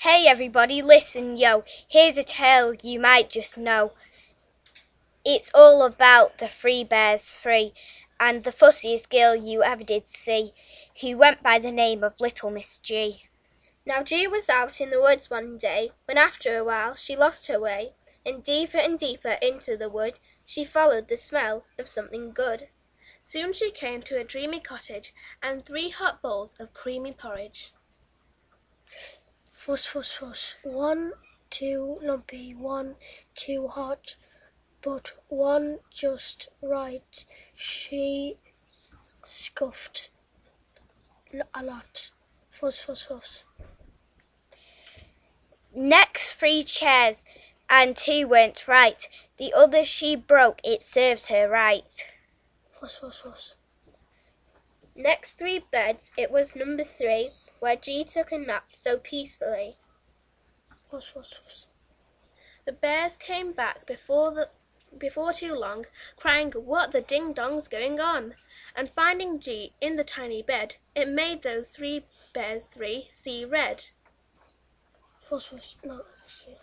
Hey everybody, listen yo, here's a tale you might just know. It's all about the three bears three, and the fussiest girl you ever did see, who went by the name of Little Miss G. Now G was out in the woods one day, when after a while she lost her way, and deeper into the wood she followed the smell of something good. Soon she came to a dreamy cottage and 3 hot bowls of creamy porridge. Fuss, fuss, fuss. 1, 2 lumpy, 1, 2 hot, but 1 just right. She scuffed a lot. Fuss, fuss, fuss. Next 3 chairs, and 2 weren't right. The others she broke, it serves her right. Fuss, fuss, fuss. Next 3 beds, it was number 3, where G took a nap so peacefully. Fuss, fuss, fuss. The bears came back before too long, crying, "What the ding-dong's going on?" And finding G in the tiny bed, it made those 3 bears 3 see red. Fuss, fuss. No, see.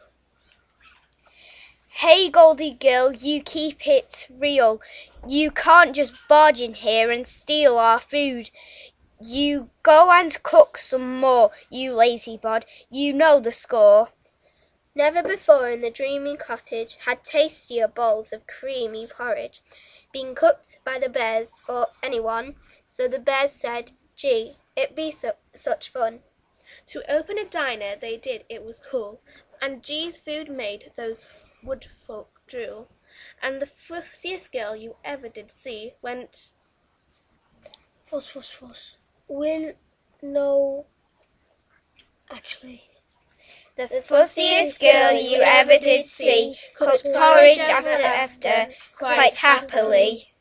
Hey Goldie girl, you keep it real. You can't just barge in here and steal our food. You go and cook some more, you lazy bod. You know the score. Never before in the dreamy cottage had tastier bowls of creamy porridge been cooked by the bears or anyone, so the bears said, "Gee, it be such fun." To open a diner they did, it was cool, and G's food made those wood folk drool, and the fussiest girl you ever did see went, Fuss, fuss, fuss. Will no. Actually. The fussiest girl you ever did see cooked porridge after quite happily.